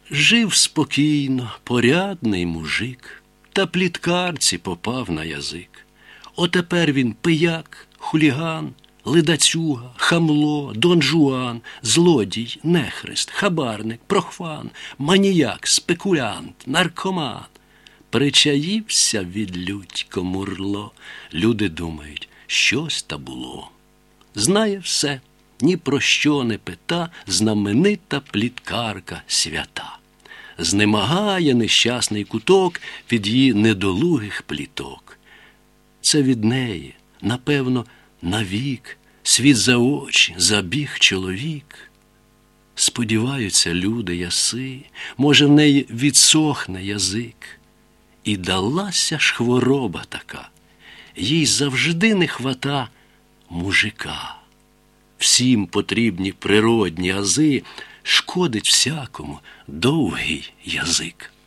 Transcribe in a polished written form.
Жив спокійно, порядний мужик, та пліткарці попав на язик. Отепер він пияк, хуліган, ледацюга, хамло, дон-жуан, злодій, нехрест, хабарник, прохван, маніяк, спекулянт, наркоман. Причаївся відлюдько мурло. Люди думають, щось та було. Знає все, ні про що не пита знаменита пліткарка свята. Знемагає нещасний куток від її недолугих пліток. Це від неї, напевно, навік, світ за очі забіг чоловік. Сподіваються люди яси, може, в неї відсохне язик. І далася ж хвороба така, їй завжди не хвата мужика. Всім потрібні природні ази, шкодить всякому довгий язик.